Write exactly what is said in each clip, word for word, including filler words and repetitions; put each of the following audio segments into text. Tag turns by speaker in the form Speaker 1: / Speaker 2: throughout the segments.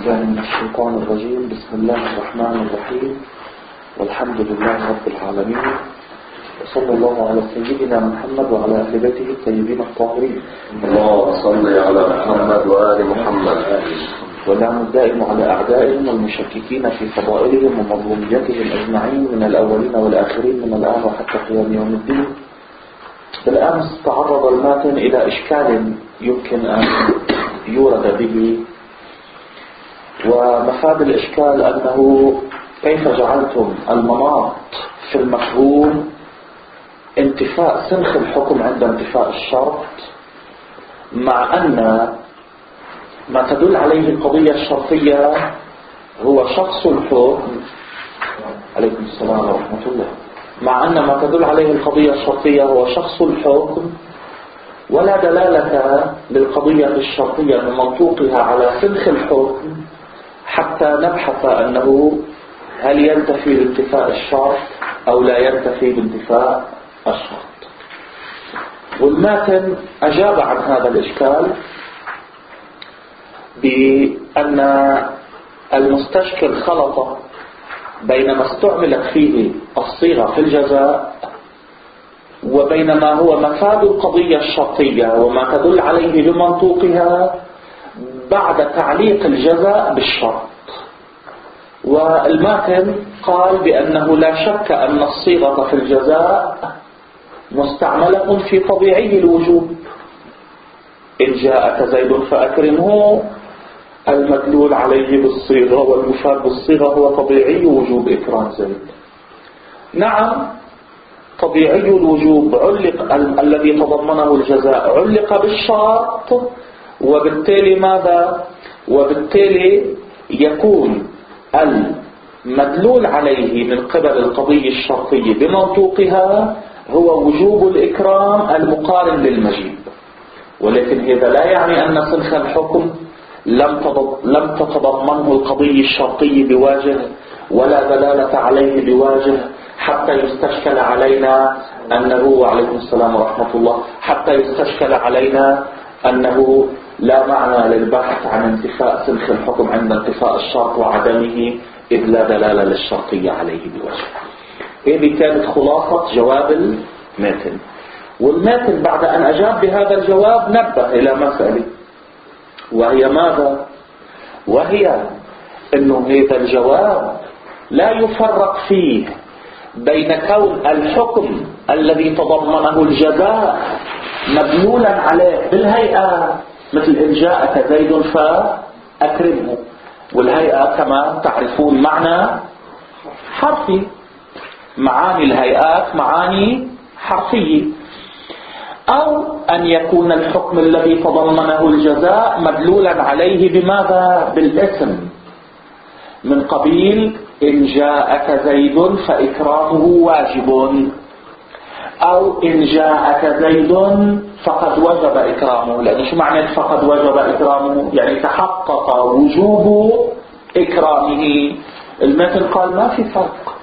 Speaker 1: بالله من الشيطان الرجيم. بسم الله الرحمن الرحيم، والحمد لله رب العالمين، وصلى الله على سيدنا محمد وعلى أهل بيته الطيبين الطاهرين.
Speaker 2: اللهم صل على محمد وآل محمد.
Speaker 1: ونعم الدائم على أعدائهم والمشككين في فضائلهم ومظلوميتهم أجمعين من الأولين والآخرين من الآن وحتى قيام يوم الدين. بالأمس تعرض الماتن إلى إشكال يمكن أن يورد به، ومفاد الإشكال أنه كيف جعلتم المناط في المفهوم انتفاء سنخ الحكم عند انتفاء الشرط، مع أن ما تدل عليه القضية الشرطية هو شخص الحكم. عليكم السلام ورحمة الله. مع أن ما تدل عليه القضية الشرطية هو شخص الحكم، ولا دلالة للقضية الشرطية من منطوقها على سنخ الحكم حتى نبحث أنه هل ينتفي بانتفاء الشرط أو لا ينتفي بانتفاء الشرط. والماتن أجاب عن هذا الإشكال بأن المستشكل خلط بين ما استعملت فيه الصيغة في الجزاء وبين ما هو مفاد القضية الشرطية وما تدل عليه بمنطوقها بعد تعليق الجزاء بالشرط. والماتن قال بأنه لا شك أن الصيغة في الجزاء مستعملة في طبيعي الوجوب. إن جاءك زيد فأكرمه، المدلول عليه بالصيغة والمفاد بالصيغة هو طبيعي وجوب إكرام زيد. نعم، طبيعي الوجوب علق ال- الذي تضمنه الجزاء علق بالشرط، وبالتالي ماذا؟ وبالتالي يكون المدلول عليه من قبل القضية الشرطية بمنطوقها هو وجوب الإكرام المقارن للمجيب. ولكن هذا لا يعني أن سنخ الحكم لم تتضمنه القضية الشرطية بواجه ولا دلالة عليه بواجه حتى يستشكل علينا أنه، وعليكم السلام ورحمة الله، حتى يستشكل علينا أنه لا معنى للبحث عن انتفاء سنخ الحكم عند انتفاء الشرط وعدمه إذ لا دلالة للشرطية عليه بوجه. هذه كانت خلاصة جواب الماتن. والماتن بعد أن أجاب بهذا الجواب نبه إلى مسألة، وهي ماذا؟ وهي أنه هذا الجواب لا يفرق فيه بين كون الحكم الذي تضمنه الجزاء مدلولا عليه بالهيئة، مثل إن جاءك زيد فأكرمه، والهيئة كما تعرفون معنى حرفي، معاني الهيئات معاني حرفية، أو أن يكون الحكم الذي تضمنه الجزاء مدلولا عليه بماذا؟ بالاسم، من قبيل إن جاءك زيد فإكرامه واجب، أو إن جاءك زيد فقد وجب إكرامه. لأنه شو معنى فقد وجب إكرامه؟ يعني تحقق وجوب إكرامه. الماتن قال ما في فرق.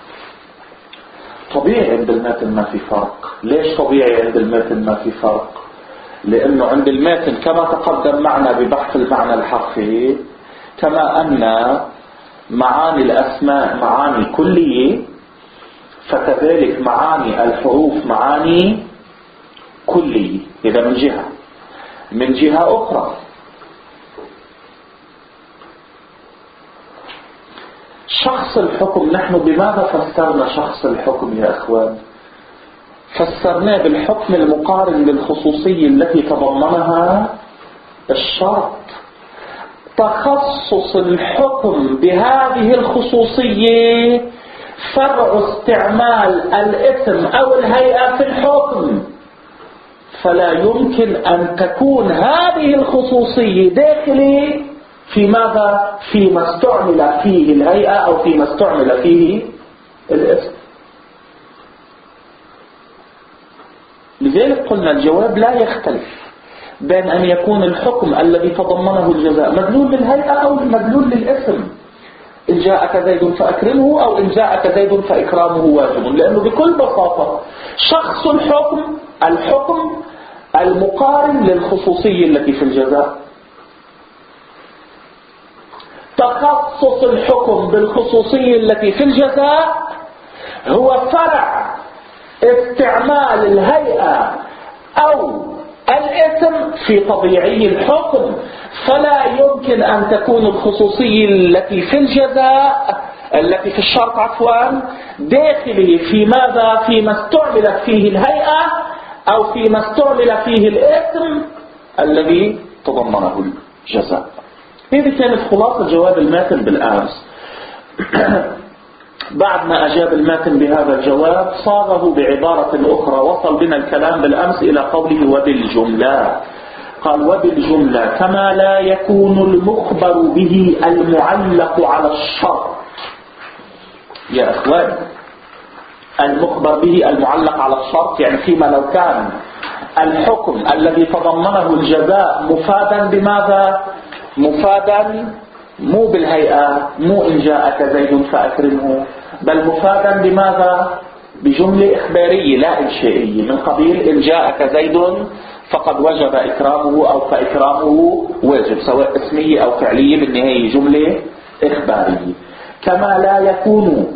Speaker 1: طبيعي عند الماتن ما في فرق. ليش طبيعي عند الماتن ما في فرق؟ لأنه عند الماتن كما تقدم معنا ببحث المعنى الحرفي، كما أن معاني الأسماء معاني كلية، فكذلك معاني الحروف معاني كلية. إذا من جهة من جهة أخرى شخص الحكم، نحن بماذا فسرنا شخص الحكم يا أخوان؟ فسرناه بالحكم المقارن للخصوصية التي تضمنها الشرط. تخصص الحكم بهذه الخصوصية فرع استعمال الاسم أو الهيئة في الحكم، فلا يمكن أن تكون هذه الخصوصية داخلة في ماذا؟ فيما استعمل فيه الهيئة أو فيما استعمل فيه الاسم. لذلك قلنا الجواب لا يختلف بين أن يكون الحكم الذي تضمنه الجزاء مدلول للهيئة أو مدلول للاسم. إن جاءك زيد فأكرمه، أو إن جاءك زيد فإكرامه واجب. لأنه بكل بساطة شخص الحكم الحكم المقارن للخصوصية التي في الجزاء. تخصص الحكم بالخصوصية التي في الجزاء هو فرع استعمال الهيئة أو الاسم في طبيعي الحكم، فلا يمكن أن تكون الخصوصية التي في الجزاء التي في الشرط عفوا داخلي في ماذا؟ فيما استعملت فيه الهيئة أو فيما استعمل فيه الاسم الذي تضمنه الجزاء. هذه كانت خلاصة جواب الماتن بالأمس. بعد ما أجاب الماتن بهذا الجواب صاغه بعبارة أخرى. وصل بنا الكلام بالأمس إلى قوله وبالجملة. قال وبالجملة كما لا يكون المخبر به المعلق على الشرط. يا إخوان، المخبر به المعلق على الشرط يعني فيما لو كان الحكم الذي تضمنه الجزاء مفادا بماذا؟ مفادا مو بالهيئة، مو إن جاءك زيد فأكرمه، بل مفادا بماذا؟ بجملة إخبارية لا إنشائية، من قبيل إن جاءك زيد فقد وجب إكرامه أو فإكرامه واجب، سواء اسمية أو فعلية، بالنهاية جملة إخبارية. كما لا يكون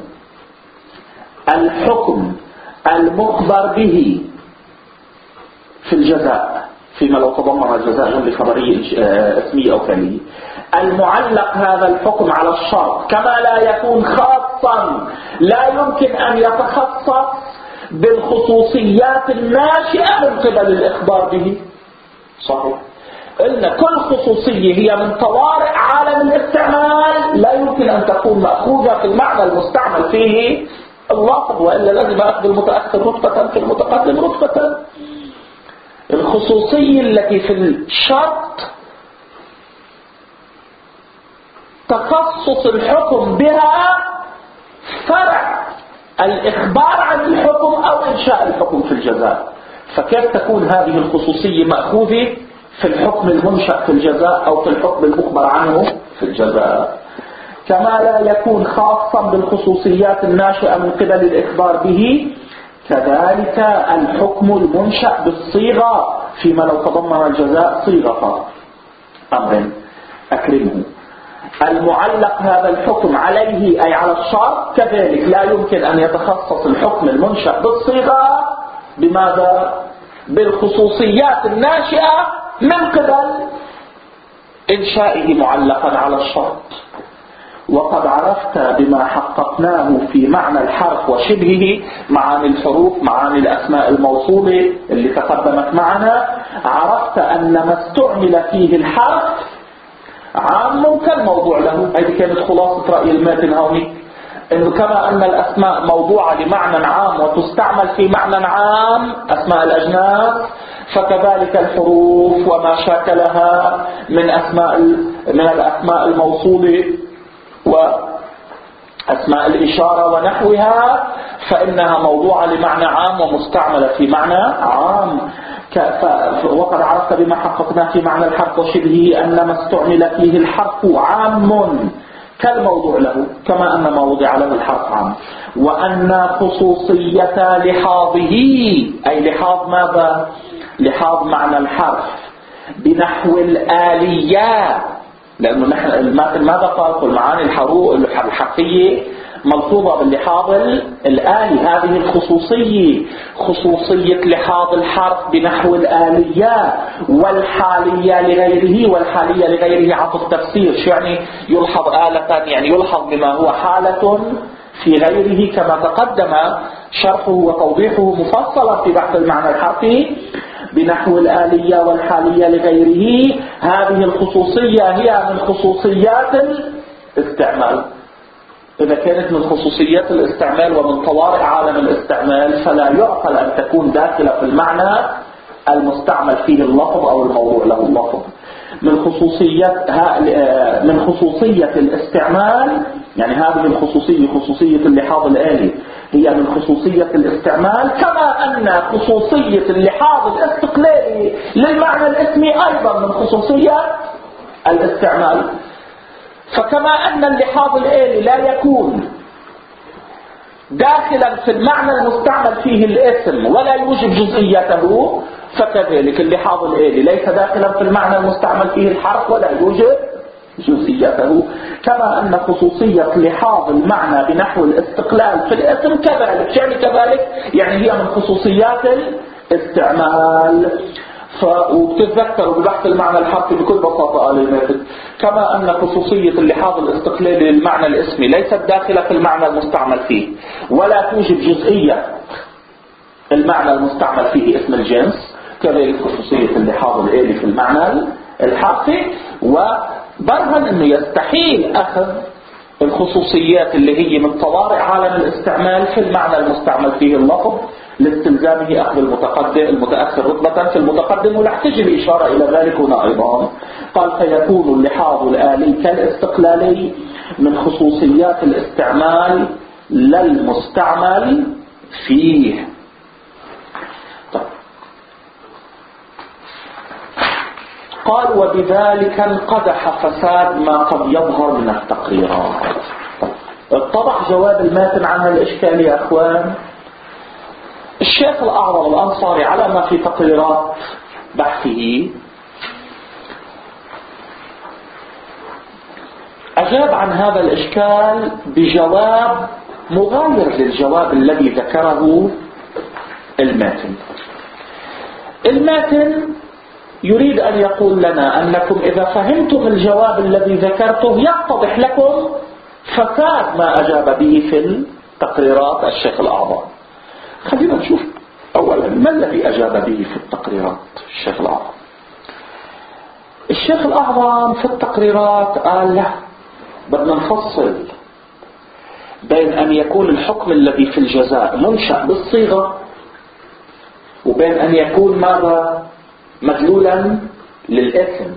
Speaker 1: الحكم المخبر به في الجزاء فيما لو تضمن الجزاء جملة خبرية اسمية أو فعلية المعلق هذا الحكم على الشرط، كما لا يكون خاصا، لا يمكن أن يتخصص بالخصوصيات الناشئة من قبل الإخبار به. صحيح، قلنا كل خصوصية هي من طوارئ عالم الاستعمال لا يمكن أن تكون مأخوذة في المعنى المستعمل فيه اللفظ، وإلا لازم أخذ المتأخر رتبة في المتقدم رتبة. الخصوصية التي في الشرط تخصص الحكم بها فرع الإخبار عن الحكم أو إنشاء الحكم في الجزاء. فكيف تكون هذه الخصوصية مأخوذة في الحكم المنشأ في الجزاء أو في الحكم المخبر عنه في الجزاء؟ كما لا يكون خاصا بالخصوصيات الناشئة من قبل الإخبار به، كذلك الحكم المنشأ بالصيغة فيما لو تضمن الجزاء صيغة أمر أكرمه المعلق هذا الحكم عليه أي على الشرط، كذلك لا يمكن أن يتخصص الحكم المنشأ بالصيغة بماذا؟ بالخصوصيات الناشئة من قبل إنشائه معلقا على الشرط. وقد عرفت بما حققناه في معنى الحرف وشبهه، معاني الحروف، معاني الأسماء الموصولة اللي تقدمت معنا، عرفت أن ما استعمل فيه الحرف عام كالموضوع له. هذه كانت خلاصة رأي الماتن هوني، إنه كما أن الأسماء موضوعة لمعنى عام وتستعمل في معنى عام أسماء الأجناس، فكذلك الحروف وما شاكلها من أسماء من الأسماء الموصولة وأسماء الإشارة ونحوها، فإنها موضوعة لمعنى عام ومستعملة في معنى عام. وقد عرفت بما حققنا في معنى الحرف وشبهه أن ما استعمل فيه الحرف عام كالموضوع له، كما أن ما وضع له الحرف عام. وأن خصوصية لحاظه أي لحاظ ماذا؟ لحاظ معنى الحرف بنحو الآليات، لأنه نحن الماتن ماذا قال؟ كل معاني الحرفية ملحوظة باللحاظ الآلي. هذه الخصوصية خصوصية لحاظ الحرف بنحو الآليات والحالية لغيره. والحالية لغيره عطف تفسير، شو يعني يلحظ آلة؟ يعني يلحظ بما هو حالة في غيره، كما تقدم شرحه وتوضيحه مفصلا في بحث المعنى الحرفي بنحو الآلية والحالية لغيره. هذه الخصوصية هي من خصوصيات الاستعمال. إذا كانت من خصوصيات الاستعمال ومن طوارئ عالم الاستعمال، فلا يعقل أن تكون داخلة في المعنى المستعمل فيه اللفظ أو الموضوع له اللفظ. من خصوصيات من خصوصية الاستعمال، يعني هذه الخصوصية خصوصية اللحاظ الآلي هي من خصوصية الاستعمال، كما أن خصوصية اللحاظ الاستقلالي للمعنى الاسمي أيضا من خصوصية الاستعمال. فكما أن اللحاظ الآلي لا يكون داخلا في المعنى المستعمل فيه الاسم ولا يوجب جزئيته، فكذلك اللحاظ الآلي ليس داخلا في المعنى المستعمل فيه الحرف ولا يوجب جزئيته، كما أن خصوصية لحاظ المعنى بنحو الاستقلال في الاسم كذلك، يعني كذلك يعني هي من خصوصيات الاستعمال. وبتتذكروا ببحث المعنى الحرفي بكل بساطة آل الماتد، كما أن خصوصية اللحاظ الاستقلالي للمعنى الاسمي ليست داخلة في المعنى المستعمل فيه، ولا توجد جزئية المعنى المستعمل فيه اسم الجنس، كذلك خصوصية اللحاظ الآلي في المعنى الحرفي. وبرهن أنه يستحيل أخذ الخصوصيات اللي هي من طوارئ عالم الاستعمال في المعنى المستعمل فيه اللفظ لاستلزامه أخذ المتقدم المتأخر رتبة في المتقدم، ولا احتاج الإشارة إلى ذلك هنا أيضا. قال فيكون اللحاظ الآلي كالاستقلالي من خصوصيات الاستعمال لا المستعمل فيه. طيب. قال وبذلك انقدح فساد ما قد يظهر من التقريرات. اتضح جواب الماتن عن الإشكال يا أخوان. الشيخ الأعظم الأنصاري على ما في تقريرات بحثه أجاب عن هذا الإشكال بجواب مغاير للجواب الذي ذكره الماتن. الماتن يريد أن يقول لنا أنكم إذا فهمتم الجواب الذي ذكرته يتضح لكم فساد ما أجاب به في التقريرات الشيخ الأعظم. خلينا نشوف أولا ما الذي أجاب به في التقريرات الشيخ الأعظم. الشيخ الأعظم في التقريرات قال لا، بدنا نفصل بين أن يكون الحكم الذي في الجزاء منشأ بالصيغة وبين أن يكون ماذا مدلولا للإثم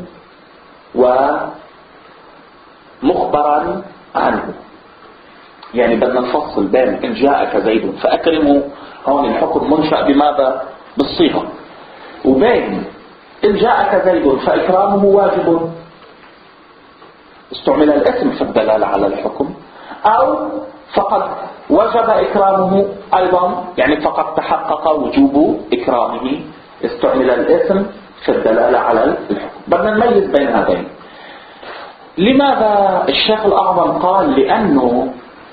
Speaker 1: ومخبرا عنه. يعني بدنا نفصل بين إن جاءك زيد فأكرمه، هون الحكم منشأ بماذا بالصيغة، وبين إن جاءك زيد فإكرامه واجب، استعمل الاسم في الدلالة على الحكم، أو فقد وجب إكرامه أيضا، يعني فقد تحقق وجوب إكرامه، استعمل الاسم في الدلالة على الحكم. بدنا نميز بين هذين. لماذا الشيخ الأعظم قال لأنه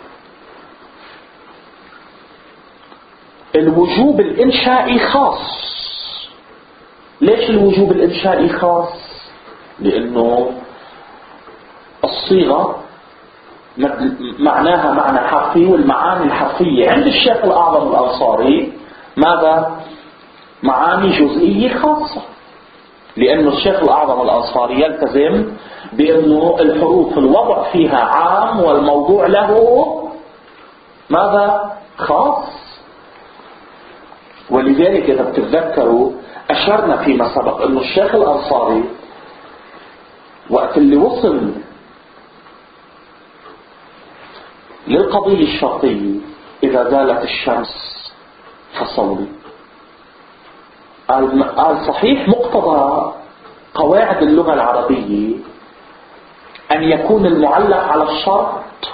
Speaker 1: الوجوب الإنشائي خاص. ليش الوجوب الإنشائي خاص؟ لأنه الصيغة معناها معنى حرفي، والمعاني الحرفية عند الشيخ الأعظم الأنصاري ماذا؟ معاني جزئية خاصة، لأنه الشيخ الأعظم الأنصاري يلتزم بأنه الحروف الوضع فيها عام والموضوع له ماذا؟ خاص. ولذلك إذا بتتذكروا أشرنا فيما سبق أنه الشيخ الأنصاري وقت اللي وصل للقضية الشرطية إذا زالت الشمس فصلي، قال صحيح مقتضى قواعد اللغة العربية أن يكون المعلق على الشرط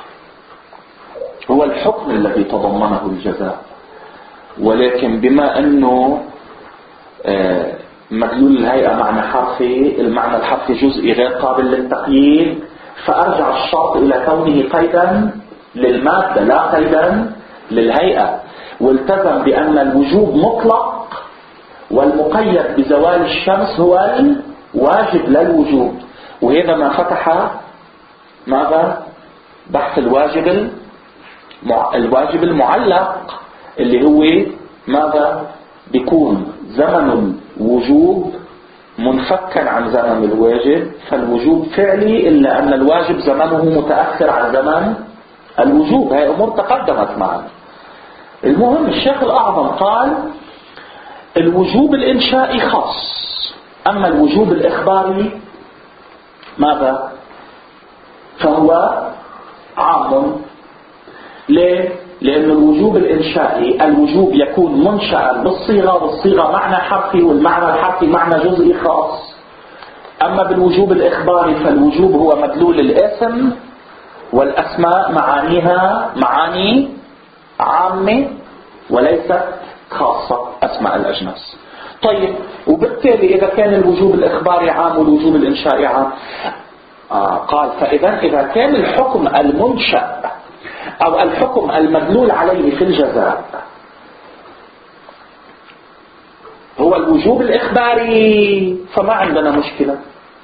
Speaker 1: هو الحكم الذي تضمنه الجزاء، ولكن بما أنه مدلول الهيئة معنى حرفي، المعنى الحرفي جزئي غير قابل للتقييد، فأرجع الشرط إلى كونه قيدا للمادة لا قيدا للهيئة، والتزم بأن الوجوب مطلق والمقيد بزوال الشمس هو الواجب للوجوب. وهذا ما فتح ماذا؟ بحث الواجب الواجب المعلق اللي هو ماذا؟ بيكون زمن الوجوب منفكا عن زمن الواجب، فالوجوب فعلي إلا أن الواجب زمنه متأخر عن زمن الوجوب. هاي أمور تقدمت معنا. المهم الشيخ الأعظم قال الوجوب الإنشائي خاص، أما الوجوب الإخباري ماذا؟ فهو عام. ليه؟ لأن الوجوب الإنشائي الوجوب يكون منشأ بالصيغة، والصيغة معنى حرفي، والمعنى الحرفي معنى جزئي خاص. أما بالوجوب الإخباري فالوجوب هو مدلول الاسم، والأسماء معانيها معاني عامة وليست خاصة أسماء الأجناس. طيب، وبالتالي إذا كان الوجوب الإخباري عام والوجوب الإنشائي عام، آه قال فإذا إذا كان الحكم المنشأ أو الحكم المدلول عليه في الجزاء هو الوجوب الإخباري فما عندنا مشكلة،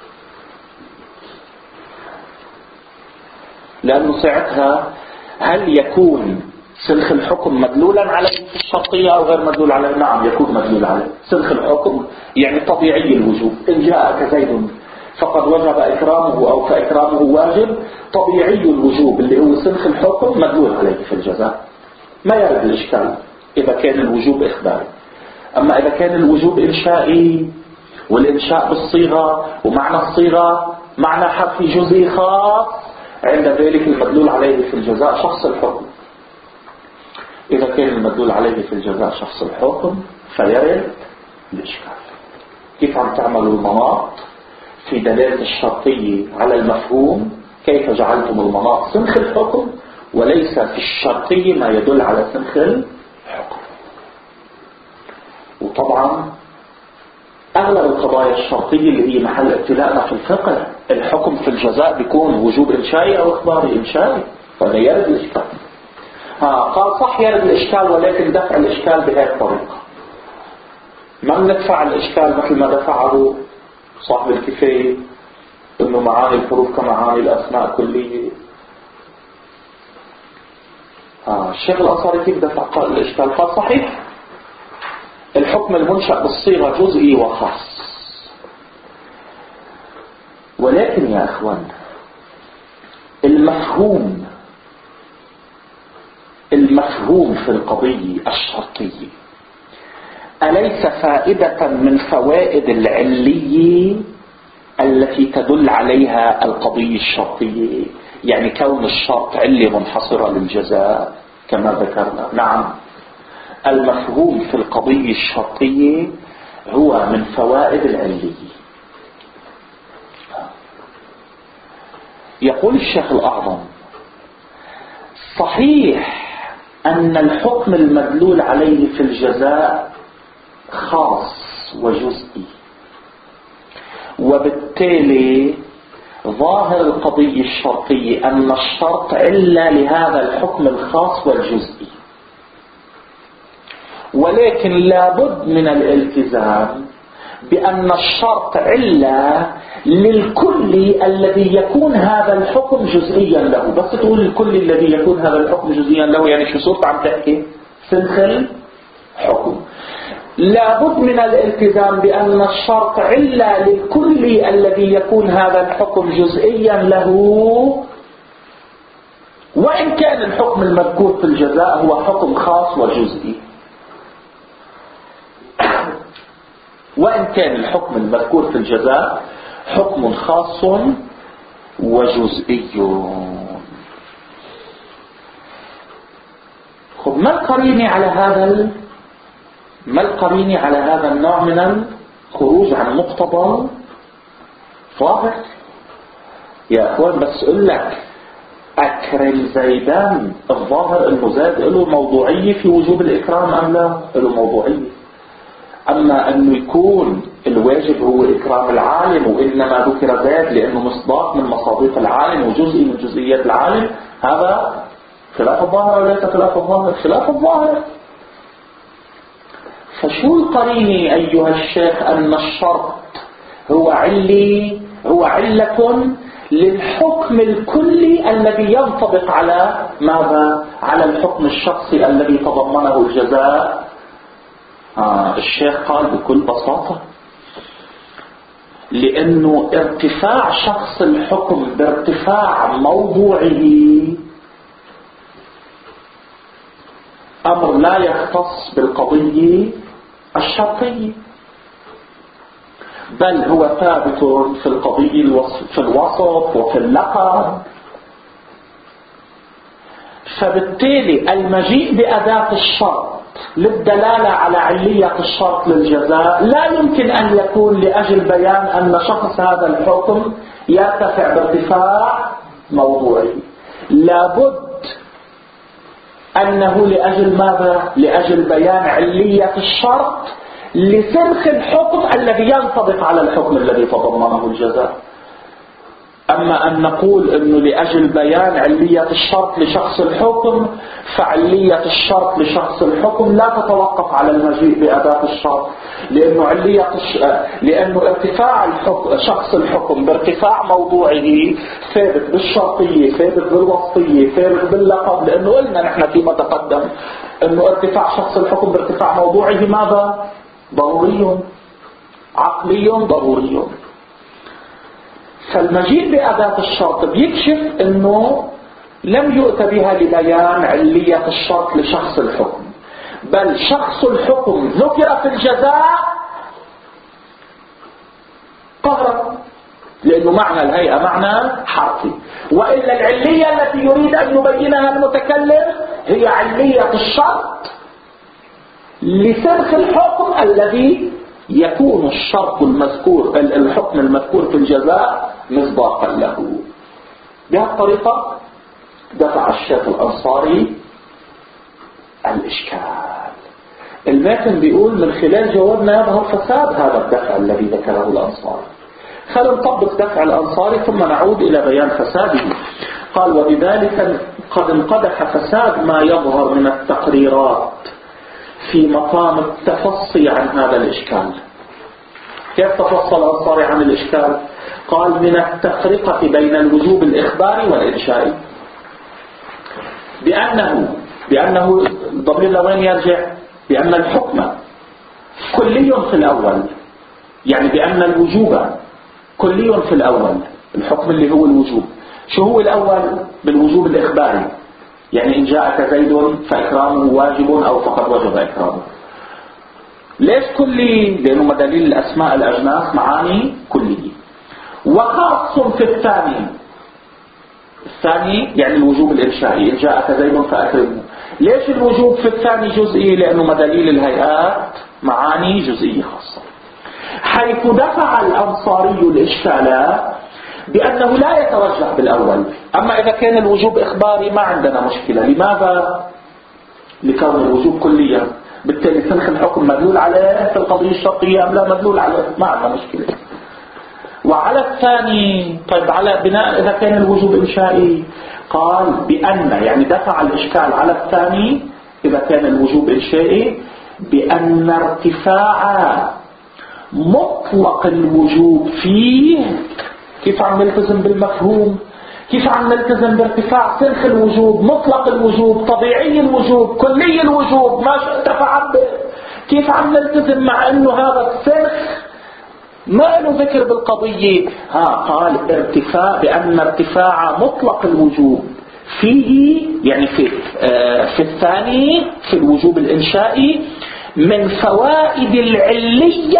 Speaker 1: لأنه ساعتها هل يكون سلخ الحكم مدلولا عليه في الشرطية أو غير مدلول عليه؟ نعم يكون مدلول عليه. سلخ الحكم يعني طبيعي الوجوب، إن جاءك زيد فقد وجب إكرامه أو فإكرامه واجب، طبيعي الوجوب اللي هو سلخ الحكم مدلول عليه في الجزاء، ما يرد الإشكال إذا كان الوجوب إخباري. أما إذا كان الوجوب إنشائي، والإنشاء بالصيغة ومعنى الصيغة معنى حرفي جزئي خاص، عند ذلك المدلول عليه في الجزاء شخص الحكم. إذا كان المدلول عليه في الجزاء شخص الحكم فيرد الإشكال. كيف عم تعملوا المناط في دلالة الشرطية على المفهوم؟ كيف جعلتم المناط سنخ الحكم وليس في الشرطية ما يدل على سنخ الحكم؟ وطبعا أغلب القضايا الشرطية اللي هي محل ابتلاءنا في الفقه، الحكم في الجزاء بيكون وجوب إنشائي أو إخباري إنشائي، فهذا يرد الإشكال. ها قال صح يرد الإشكال، ولكن دفع الإشكال بهذه الطريقة. ما ندفع الإشكال مثل ما دفعه صاحب الكفاية، إنه معاني الحروف كمعاني الأسماء كلية. ها الشيخ الأنصاري كيف دفع الإشكال؟ قال صحيح الحكم المنشأ بالصيغة جزئي وخاص، ولكن يا أخوان المفهوم المفهوم في القضية الشرطية أليس فائدة من فوائد العلية التي تدل عليها القضية الشرطية؟ يعني كون الشرط علة منحصرة للجزاء كما ذكرنا. نعم المفهوم في القضية الشرطية هو من فوائد العلية. يقول الشيخ الأعظم صحيح أن الحكم المدلول عليه في الجزاء خاص وجزئي، وبالتالي ظاهر القضية الشرطية أن الشرط علة لهذا الحكم الخاص والجزئي، ولكن لابد من الالتزام بأن الشرط علة للكل الذي يكون هذا الحكم جزئيا له. بس تقول الكل الذي يكون هذا الحكم جزئيا له يعني شو صرت عم تحكي؟ سلخ الحكم. لابد من الالتزام بأن الشرط علة للكل الذي يكون هذا الحكم جزئيا له، وإن كان الحكم المذكور في الجزاء هو حكم خاص وجزئي. وإن كان الحكم المذكور في الجزاء حكم خاص وجزئي. خب ما القرينة على هذا ما القرينة على هذا النوع من الخروج عن مقتضى ظاهر؟ يا اخوان بس اقول لك اكرم زيدان، الظاهر انه زاد له موضوعية في وجوب الاكرام ام لا؟ له موضوعية. اما انه يكون الواجب هو اكرام العالم وانما ذكر زاد لانه مصداق من مصادق العالم وجزء من جزئيات العالم، هذا خلاف الظاهر وليس خلاف الظاهر؟ خلاف الظاهر. فشو القرينة أيها الشيخ أن الشرط هو علي هو علة للحكم الكلي الذي ينطبق على ماذا؟ على الحكم الشخصي الذي تضمنه الجزاء. آه الشيخ قال بكل بساطة لأنه ارتفاع شخص الحكم بارتفاع موضوعه أمر لا يختص بالقضية الشرطية، بل هو ثابت في القضية الوصف في الوصف وفي اللقب. فبالتالي المجيء بأداة الشرط للدلالة على علية الشرط للجزاء لا يمكن أن يكون لأجل بيان أن شخص هذا الحكم يرتفع بارتفاع موضوعي، لابد أنه لأجل ماذا؟ لأجل بيان علية الشرط لسرخ الحكم الذي ينطبق على الحكم الذي تضمنه الجزاء. أما أن نقول أنه لأجل بيان علية الشرط لشخص الحكم، فعلية الشرط لشخص الحكم لا تتوقف على المجيء بأداة الشرط، لأنه علية الش... لأنه ارتفاع الحكم... شخص الحكم بارتفاع موضوعه ثابت بالشرطية، ثابت بالوصفية، ثابت باللقب، لأنه قلنا نحن فيما تقدم أنه ارتفاع شخص الحكم بارتفاع موضوعه ماذا؟ ضروري، عقلي ضروري. فالمجيء بأداة الشرط بيكشف أنه لم يؤت بها لبيان علية الشرط لشخص الحكم، بل شخص الحكم ذكر في الجزاء قهرا، لأنه معنى الهيئة معنى حرفي، وإلا العلية التي يريد أن يبينها المتكلم هي علية الشرط لسرخ الحكم الذي يكون الشرط المذكور الحكم المذكور في الجزاء مصداقا له. بهالطريقة دفع الشيخ الأنصاري الإشكال. الماتن بيقول من خلال جوابنا يظهر فساد هذا الدفع الذي ذكره الأنصاري. خلينا نطبق دفع الأنصاري ثم نعود إلى بيان فساده. قال وبذلك قد انقدح فساد ما يظهر من التقريرات في مقام التفصي عن هذا الإشكال. كيف تفصل الأنصاري عن الإشكال؟ قال من التفرقة بين الوجوب الإخباري والإنشائي، بأنه بأنه الضمير لوين يرجع؟ بأن الحكم كلي في الأول، يعني بأن الوجوب كلي في الأول، الحكم اللي هو الوجوب. شو هو الأول؟ بالوجوب الإخباري، يعني إن جاءك زيد فإكرامه واجب أو فقد وجب إكرامه. ليش كلي؟ لأنه مدليل الأسماء الأجناس معاني كلية. وخاص في الثاني، الثاني يعني الوجوب الإنشائي، إن جاءك زيد فأكرمه. ليش الوجوب في الثاني جزئي؟ لأنه مدليل الهيئات معاني جزئية خاصة. حيث دفع الأنصاري الإشكال بأنه لا يتوجه بالأول. أما إذا كان الوجوب إخباري ما عندنا مشكلة. لماذا؟ لكون الوجوب كليا، بالتالي سنخ الحكم مدلول عليه في القضية الشرطية أم لا مدلول عليه، ما عندنا مشكلة. وعلى الثاني طيب على بناء إذا كان الوجوب إنشائي، قال بأن يعني دفع الإشكال على الثاني إذا كان الوجوب إنشائي بأن ارتفاع مطلق الوجوب فيه، كيف عم نلتزم بالمفهوم؟ كيف عم نلتزم بارتفاع سلخ الوجوب، مطلق الوجوب، طبيعي الوجوب، كلي الوجوب، ما شئت فعبر. كيف عم نلتزم مع انه هذا السلخ ما له ذكر بالقضية؟ ها قال ارتفاع بأن ارتفاع مطلق الوجوب فيه، يعني في آه في الثاني في الوجوب الإنشائي من فوائد العلية.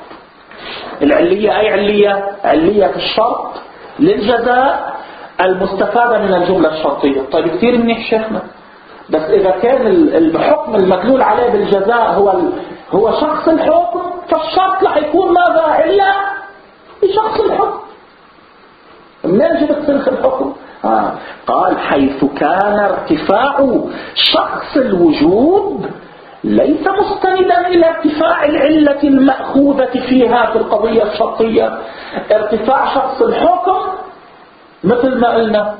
Speaker 1: العلية أي علية؟ علية الشرط للجزاء المستفادة من الجملة الشرطية. طيب كثير منيح شيخنا، بس إذا كان الحكم المدلول عليه بالجزاء هو هو شخص الحكم، فالشرط رح يكون ماذا؟ علة لشخص الحكم. منين جبت سلخ الحكم؟ آه. قال حيث كان ارتفاع شخص الوجوب ليس مستندا إلى ارتفاع العلة المأخوذة فيها في القضية الشرطية. ارتفاع شخص الحكم مثل ما قلنا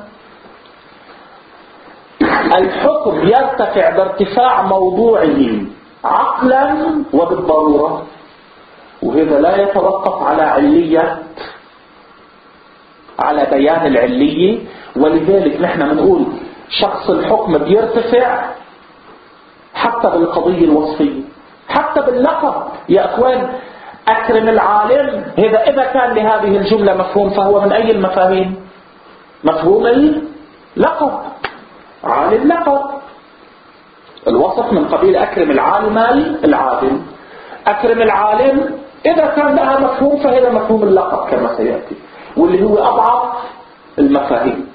Speaker 1: الحكم يرتفع بارتفاع موضوعه عقلا وبالضرورة، وهذا لا يتوقف على علية، على بيان العلية. ولذلك نحن بنقول شخص الحكم بيرتفع حتى بالقضية الوصفية، حتى باللقب. يا أخوان أكرم العالم، إذا إذا كان لهذه الجملة مفهوم فهو من أي المفاهيم؟ مفهوم اللقب، عالم لقب. الوصف من قبيل أكرم العالم العادل. أكرم العالم إذا كان لها مفهوم فهذا مفهوم اللقب كما سيأتي، واللي هو أضعف المفاهيم،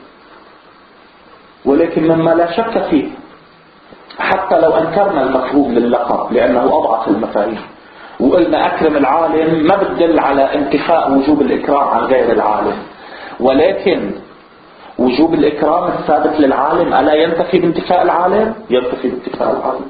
Speaker 1: ولكن مما لا شك فيه حتى لو أنكرنا المفهوم لللقب لأنه أضعف المفاهيم وقلنا أكرم العالم ما بتدل على انتفاء وجوب الإكرام عن غير العالم، ولكن وجوب الإكرام الثابت للعالم ألا ينتفي بانتفاء العالم؟ ينتفي بانتفاء العالم.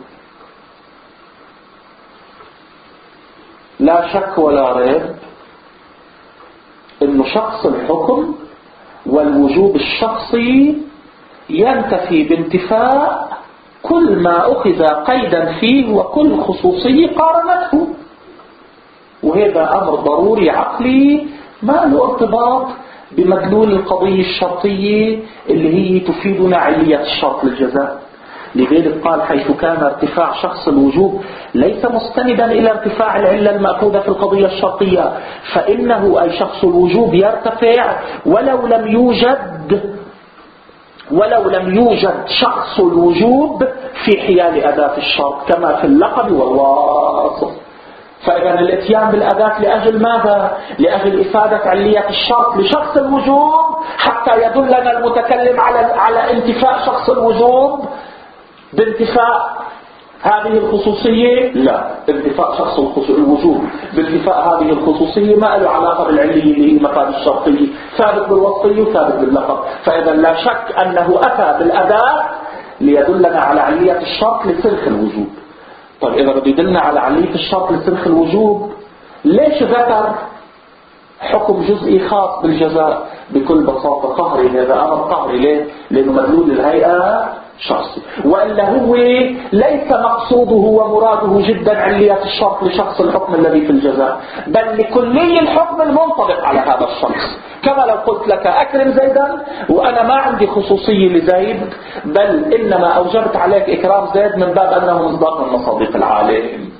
Speaker 1: لا شك ولا ريب إنه شخص الحكم والوجوب الشخصي ينتفي بانتفاء كل ما أخذ قيدا فيه وكل خصوصية قارنته. وهذا أمر ضروري عقلي ما له ارتباط بمدلول القضية الشرطية اللي هي تفيدنا علية الشرط للجزاء. لذلك قال حيث كان ارتفاع شخص الوجوب ليس مستندا إلى ارتفاع العلة المأخوذة في القضية الشرطية، فإنه أي شخص الوجوب يرتفع ولو لم يوجد ولو لم يوجد شخص الوجوب في حيال أداة الشرط كما في اللقب والوصف. فإذا الاتيان بالأداة لأجل ماذا؟ لأجل إفادة علية الشرط لشخص الوجوب حتى يدلنا المتكلم على على انتفاء شخص الوجوب بانتفاء هذه الخصوصية. لا، انتفاء شخص الوجوب بانتفاء هذه الخصوصية ما له علاقة بالعلية اللي هي المفاد الشرطية، ثابت بالوصفية وثابت باللقب. فإذا لا شك أنه أتى بالأداة ليدلنا على علية الشرط لسلخ الوجوب. طيب إذا بده يدلنا على علية الشرط لسلخ الوجوب ليش ذكر حكم جزئي خاص بالجزاء؟ بكل بساطة قهري، هذا أمر قهري. ليه؟ لأنه مدلول الهيئة شخصي، وإلا هو ليس مقصوده ومراده جدا علية الشرط لشخص الحكم الذي في الجزاء، بل لكلي الحكم المنطبق على هذا الشخص. كما لو قلت لك أكرم زيدا وأنا ما عندي خصوصية لزيد، بل إنما أوجبت عليك إكرام زيد من باب أنه مصداق من مصادق العالم.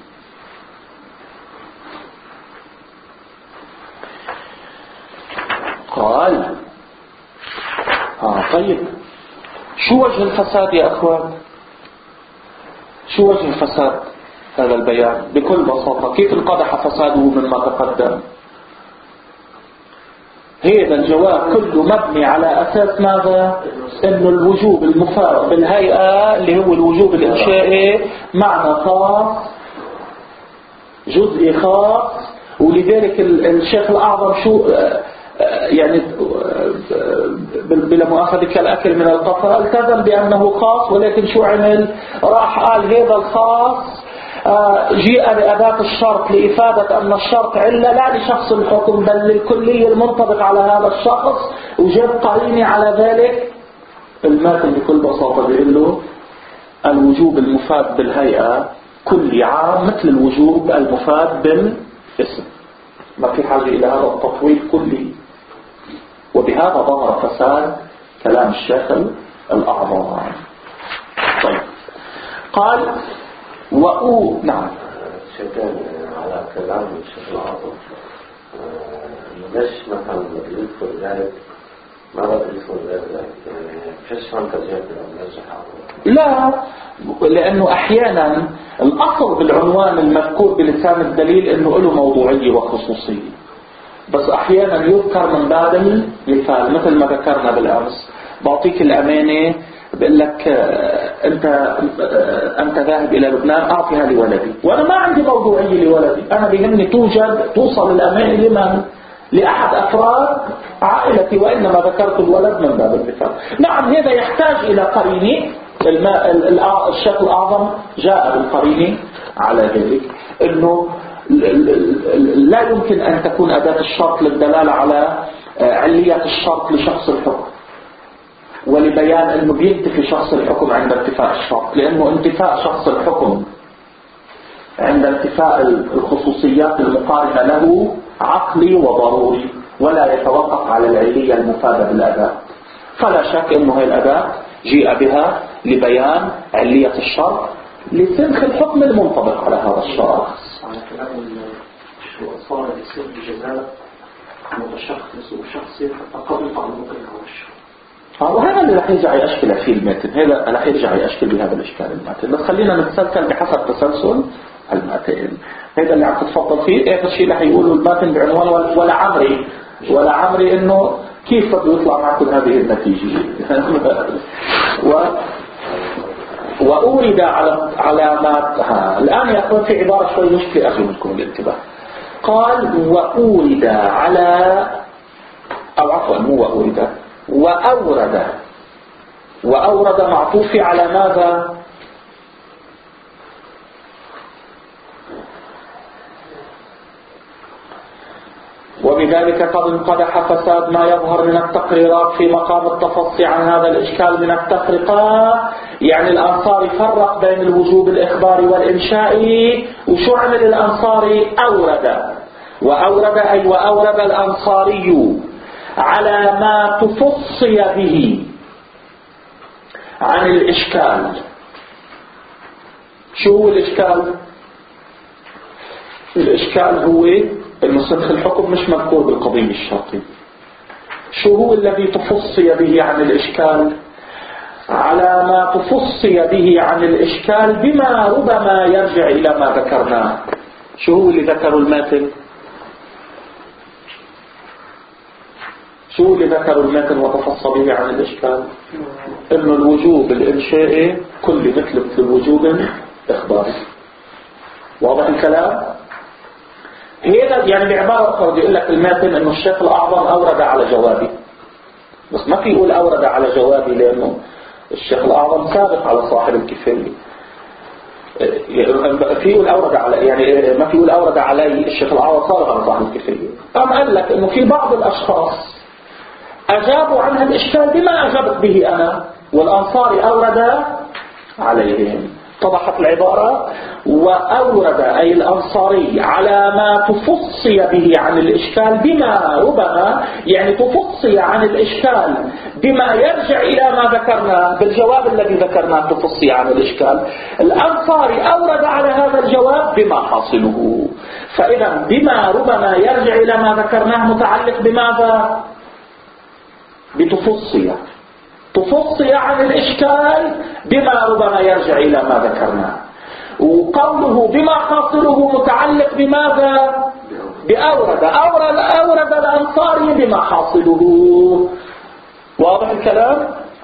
Speaker 1: قال آه طيب شو وجه الفساد يا أخوان؟ شو وجه الفساد هذا البيان؟ بكل بساطة كيف انقدح فساده مما تقدم؟ هذا الجواب كله مبني على أساس ماذا؟ إنه الوجوب المفاد بالهيئة اللي هو الوجوب الإنشائي معنى خاص جزئي خاص. ولذلك الشيخ الأعظم شو يعني بلا مؤاخذة كالأكل من القفا التزم بأنه خاص، ولكن شو عمل؟ راح قال هذا الخاص جيء بأداة الشرط لإفادة أن الشرط علة لا لشخص الحكم بل للكلية المنطبق على هذا الشخص، وجاب قرينة على ذلك. المثل بكل بساطة بيقول له الوجوب المفاد بالهيئة كلي عام مثل الوجوب المفاد بالاسم، ما في حاجة إلى هذا التطويل كلي. وبهذا ظهر فساد كلام الشيخ الأعظم. طيب قال وأو نعم
Speaker 2: شكرا على كلام الشيخ الأعظم. ليش مثلا يذكر ذلك ما بدأ يذكر ذلك فيش فهم ترجيح
Speaker 1: لا، لأنه أحيانا الأصل بالعنوان المذكور بلسان الدليل أنه له موضوعية وخصوصية، بس أحيانا يذكر من باب المثال مثل ما ذكرنا بالأمس. بعطيك الأمانة بقول لك أنت أنت ذاهب إلى لبنان أعطيها لولدي، وأنا ما عندي موضوعية لولدي، أنا بيهمني توجد توصل الأمانة لمن؟ لأحد أفراد عائلتي، وإنما ذكرت الولد من باب المثال. نعم هذا يحتاج إلى قرينة. الشيخ الأعظم جاء بالقرينة على ذلك أنه لا يمكن أن تكون أداة الشرط للدلالة على علية الشرط لشخص الحكم، ولبيان أنه بينتفي شخص الحكم عند انتفاء الشرط، لأنه انتفاء شخص الحكم عند انتفاء الخصوصيات المقارنة له عقلي وضروري ولا يتوقف على العلية المفادة بالأداة. فلا شك أنه هذه الأداة جيء بها لبيان علية الشرط لسنخ الحكم المنطبق على هذا الشخص.
Speaker 3: على كلام شو صار يصير بجزاء متشخص وشخصي حتى قبل تعلق الشرط.
Speaker 1: وهذا اللي رح يرجع يشكل فيه المتن، هذا رح يرجع يشكل بهذا الاشكال المتن. بس خلينا نتسلسل بحسب تسلسل المتن. هذا اللي عم تتفضل فيه. اخر شيء رح يقوله المتن بعنوان ولا عمري ولا عمري انه كيف بده يطلع معكم هذه النتيجة. و وأورد على علامات. الآن يا أخوان في عبارة شوي مشكلة أرجو منكم الانتباه. قال وأورد على، أو عفوا مو وأورد، وأورد. وأورد معطوف على ماذا؟ وبذلك قد انقدح فساد ما يظهر من التقريرات في مقام التفصي عن هذا الإشكال من التفرقة. يعني الأنصاري فرق بين الوجوب الإخباري والإنشائي. وشو عمل الأنصاري؟ أورد وأورد أي وأورد الأنصاري على ما تفصي به عن الإشكال. شو هو الإشكال؟ الإشكال هو المسخ الحكم مش مذكور بالقضية الشرطية. شو هو الذي تفصي به عن الإشكال؟ على ما تفصي به عن الإشكال بما ربما يرجع إلى ما ذكرناه. شو هو اللي ذكروا الماتن؟ شو اللي ذكروا الماتن وتفصى به عن الإشكال؟ إنه الوجوب الإنشائي كل مثل مثل الوجوب الإخباري. واضح الكلام؟ هنا يعني بعبارة أخرى بيقول لك الماتن إنه الشيخ الأعظم أورد على جوابي، بس ما في يقول أورد على جوابي لأنه الشيخ الأعظم سابق على صاحب الكفاية. في يقول أورد على يعني ما في يقول أورد علي الشيخ الأعظم سابق على صاحب الكفاية. أم قال لك إنه في بعض الأشخاص أجابوا عنها الإشكال بما أجبت به أنا، والأنصاري أورد عليهم. اتضحت العبارة؟ وأورد أي الأنصاري على ما تفصي به عن الإشكال بما ربما يعني تفصي عن الإشكال بما يرجع إلى ما ذكرنا بالجواب الذي ذكرناه تفصي عن الإشكال. الأنصاري أورد على هذا الجواب بما حاصله. فإذا بما ربما يرجع إلى ما ذكرناه متعلق بماذا؟ بتفصي تفصي عن الإشكال بما ربما يرجع إلى ما ذكرناه. وقوله بما حاصله متعلق بماذا؟ بأورد أورد أورد الأنصاري بما حاصله. واضح الكلام؟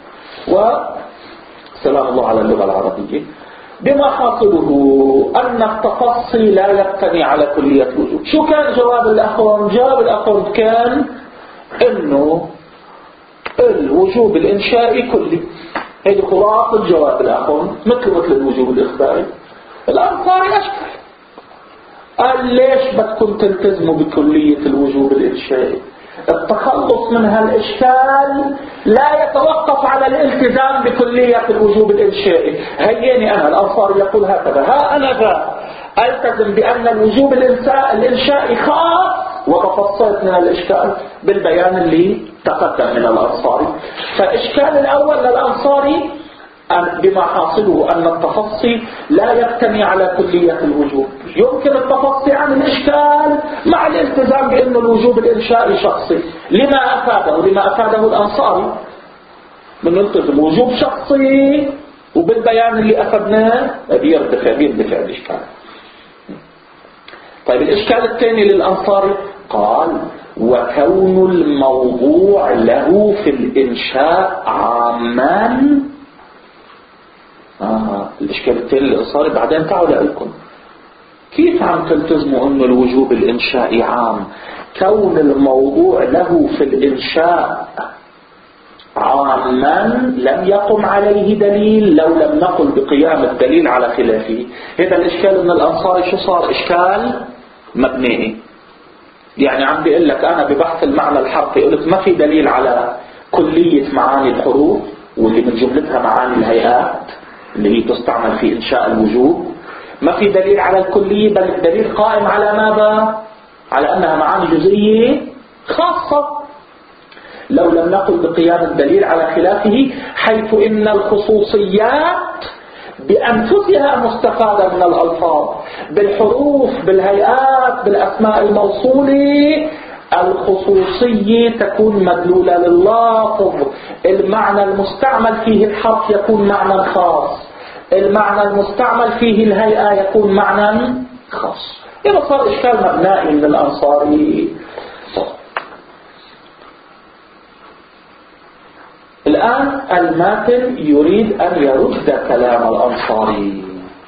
Speaker 1: وسلام الله على اللغة العربية. بما حاصله أن التفصي لا يقتني على كلية الوجوب. شو كان جواب الأخوان؟ جواب الأخوان كان إنه الوجوب الإنشائي كلي. هذه خلاصة الجواب الأخوان، مثل مثل الوجوب الإخباري. الأنصاري أشكال، قال ليش بدكم تلتزموا بكلية الوجوب الإنشائي؟ التخلص من هالإشكال لا يتوقف على الالتزام بكلية الوجوب الإنشائي. هيني أنا الأنصاري يقول هكذا، ها أنا ذا ألتزم بأن الوجوب الإنشائي خاص وتفصلت من الإشكال بالبيان اللي تقدم من الأنصاري. فالإشكال الأول للأنصاري بما حاصله أن التفصي لا يقتني على كلية الوجوب. يمكن التفصي عن الإشكال مع الالتزام بأن الوجوب الإنشائي شخصي. لما أفاده؟ لما أفاده الأنصاري من التزم وجوب شخصي وبالبيان اللي أخذناه بيرتفع بيرتفع الإشكال. طيب الإشكال الثاني للأنصاري قال وكون الموضوع له في الإنشاء عاما. آه الإشكال الثاني للأنصاري بعدين تعالوا لكم كيف عم تلتزموا أن الوجوب الإنشائي عام؟ كون الموضوع له في الإنشاء عاما لم يقم عليه دليل لو لم نقل بقيام الدليل على خلافه. هذا الإشكال من الأنصاري شو صار؟ إشكال مبني. يعني عم بيقول لك أنا ببحث المعنى الحرفي قلت ما في دليل على كلية معاني الحروف واللي من جملتها معاني الهيئات اللي هي تستعمل في إنشاء الوجوب. ما في دليل على الكلية، بل الدليل قائم على ماذا؟ على أنها معاني جزئية خاصة. لو لم نقل بقيام الدليل على خلافه، حيث إن الخصوصيات بأنفسها مستفادة من الألفاظ، بالحروف بالهيئات بالأسماء الموصولة. الخصوصية تكون مدلولة لللفظ. المعنى المستعمل فيه الحرف يكون معنى خاص، المعنى المستعمل فيه الهيئة يكون معنى خاص. إذا صار إشكال مبنائي من الأنصاري. الآن الماتن يريد أن يرد كلام الأنصاري.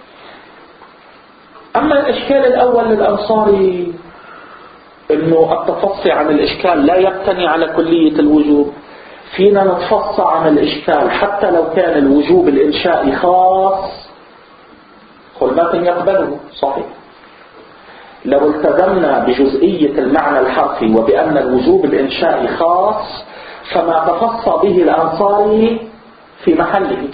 Speaker 1: أما الإشكال الأول للأنصاري إنه التفصي عن الإشكال لا يقتني على كلية الوجوب. فينا نتفصى عن الإشكال حتى لو كان الوجوب الإنشائي خاص، والماتن يقبله صحيح. لو التزمنا بجزئية المعنى الحرفي وبأن الوجوب الإنشائي خاص فما تخص به الأنصاري في محله.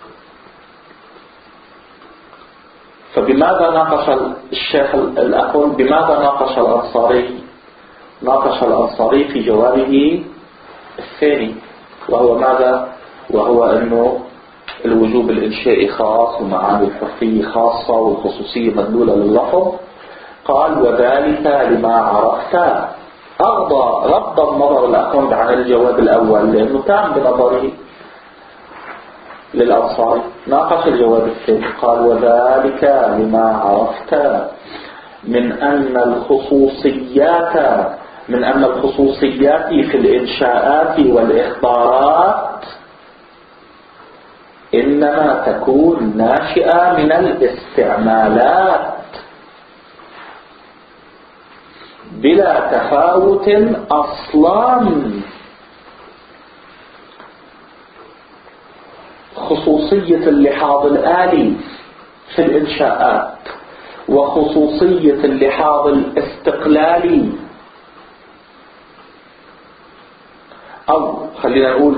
Speaker 1: فبماذا ناقش الشيخ الأخون؟ بماذا ناقش الأنصاري؟ ناقش الأنصاري في جوابه الثاني، وهو ماذا؟ وهو أنه الوجوب الإنشائي خاص ومعاني الحرفية خاصة والخصوصية مدلولة لللفظ. قال وذلك لما عرفت. أغضى غض النظر الأخون عن الجواب الأول لأنه تام بنظره للأنصاري. ناقش الجواب الثاني قال وذلك لما عرفت من أن الخصوصيات من أن الخصوصيات في الإنشاءات والإخبارات إنما تكون ناشئة من الاستعمالات بلا تفاوت أصلا. خصوصية اللحاظ الآلي في الإنشاءات وخصوصية اللحاظ الاستقلالي، أو خلينا نقول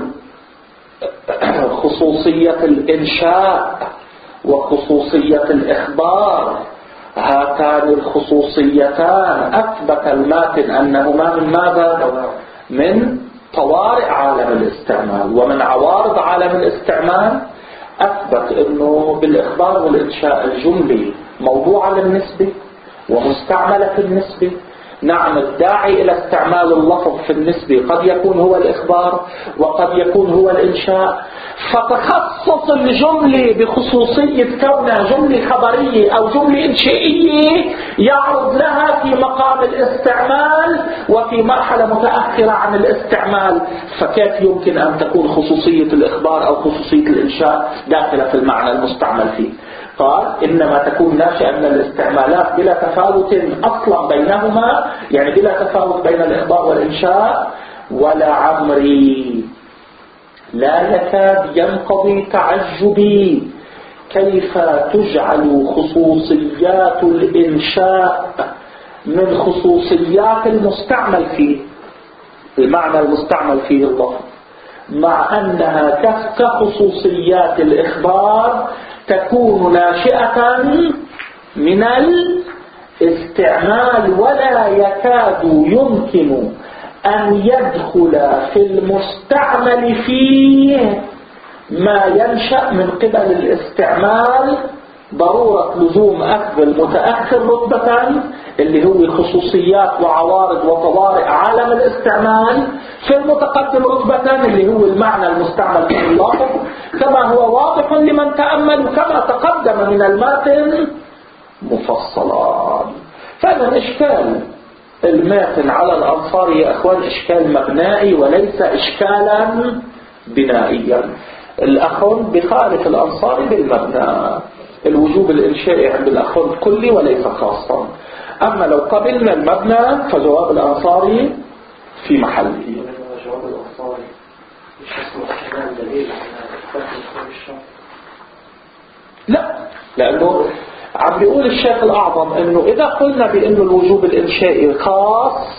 Speaker 1: خصوصية الإنشاء وخصوصية الإخبار، هاتان الخصوصيتان أثبت الماتن أنهما من ماذا؟ من طوارئ عالم الاستعمال ومن عوارض عالم الاستعمال. أثبت أنه بالإخبار والإنشاء الجملي موضوعة للنسبة ومستعملة في النسبة. نعم الداعي إلى استعمال اللفظ في النسبة قد يكون هو الإخبار وقد يكون هو الإنشاء، فتخصص الجملة بخصوصية كونها جملة خبرية أو جملة إنشائية يعرض لها في مقام الاستعمال وفي مرحلة متأخرة عن الاستعمال. فكيف يمكن أن تكون خصوصية الإخبار أو خصوصية الإنشاء داخلة في المعنى المستعمل فيه؟ قال إنما تكون ناشئة من الاستعمالات بلا تفاوت أصلا بينهما، يعني بلا تفاوت بين الإخبار والإنشاء. ولا عمري لا يكاد ينقضي تعجبي كيف تجعل خصوصيات الإنشاء من خصوصيات المستعمل فيه، المعنى المستعمل فيه اللفظ، مع أنها كخصوصيات الإخبار تكون ناشئة من الاستعمال، ولا يكاد يمكن أن يدخل في المستعمل فيه ما ينشأ من قبل الاستعمال ضرورة لزوم أخذ المتأخر رتبة اللي هو خصوصيات وعوارض وطوارئ عالم الاستعمال في المتقدم رتبة اللي هو المعنى المستعمل في اللفظ، كما هو واضح لمن تأمل كما تقدم من الماتن مفصلا. فهذا الإشكال الماتن على الأنصار يا أخوان إشكال مبنائي وليس إشكالا بنائيا. الأخون بخالف الأنصار بالمبنى، الوجوب الإنشائي عند الأخون كلي وليس خاصا. أما لو قبلنا المبنى فجواب الأنصاري في محله.
Speaker 3: جواب الأنصاري مش اسمه دليل على الشرط؟
Speaker 1: لا، لأنه عم بيقول الشيخ الأعظم أنه إذا قلنا بأنه الوجوب الإنشائي خاص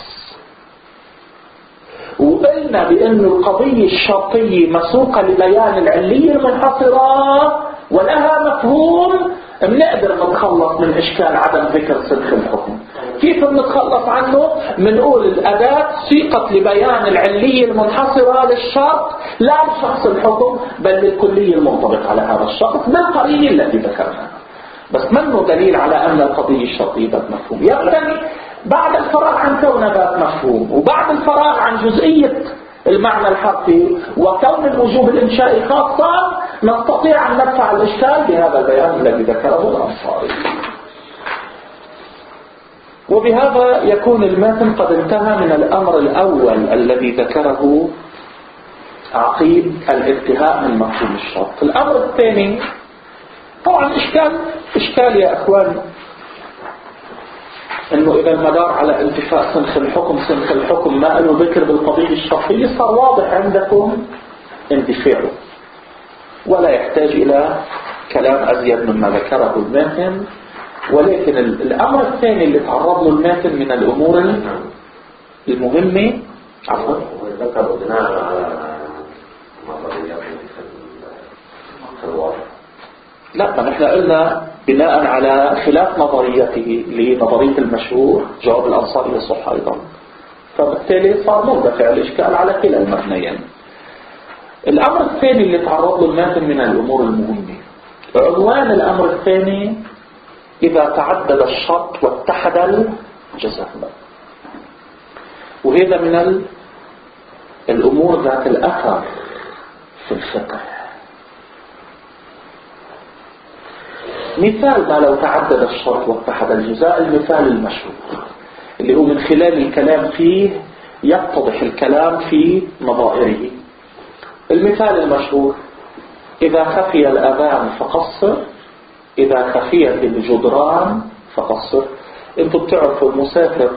Speaker 1: وقلنا بأنه القضية الشرطية مسوقة لبيان العلية المنحصرة ولها مفهوم، بنقدر نتخلص من إشكال عدم ذكر صدق الحكم. كيف بنتخلص عنه؟ بنقول الأداة سيقت لبيان العلية المنحصرة للشرط لا لشخص الحكم بل للكلية المنطبق على هذا الشخص بالقرينة التي ذكرناها، بس منه دليل على أن القضية الشرطية ذات مفهوم. يعني بعد الفراغ عن كون ذات مفهوم وبعد الفراغ عن جزئية المعنى الحرفي وكون الوجوب الإنشائي خاصة نستطيع أن ندفع الإشكال بهذا البيان الذي ذكره الأنصاري. وبهذا يكون المتن قد انتهى من الأمر الأول الذي ذكره عقيب الانتهاء من مفهوم الشرط. الأمر الثاني طبعا إشكال إشكال يا أخوان إنه إذا المدار على انتفاء سنخ الحكم سنخ الحكم ما أنه ذكر بالقضية الشرطية صار واضح عندكم اندفاعه ولا يحتاج إلى كلام أزيد مما ذكره المتن ولكن الأمر الثاني اللي تعرض له الماتن من الأمور المهمة عفوا
Speaker 2: ذكروا بناء على نظريات في الواقع.
Speaker 1: لا، ما نحن قلنا بناء على خلاف نظريته اللي هي نظرية المشهور جواب الأنصاري يصح أيضا، فبالتالي صار مندفع الإشكال على كلا المبنيين. الأمر الثاني اللي تعرض له الماتن من الأمور المهمة، عنوان الأمر الثاني إذا تعدد الشرط واتحد الجزاء، وهذا من الأمور ذات الأثر في الفقه. مثال ما لو تعدد الشرط واتحد الجزاء، المثال المشهور اللي هو من خلال الكلام فيه يتضح الكلام في نظائره. المثال المشهور إذا خفي الأذان فقصر، إذا خفيت الجدران فقصر. انتوا بتعرفوا المسافر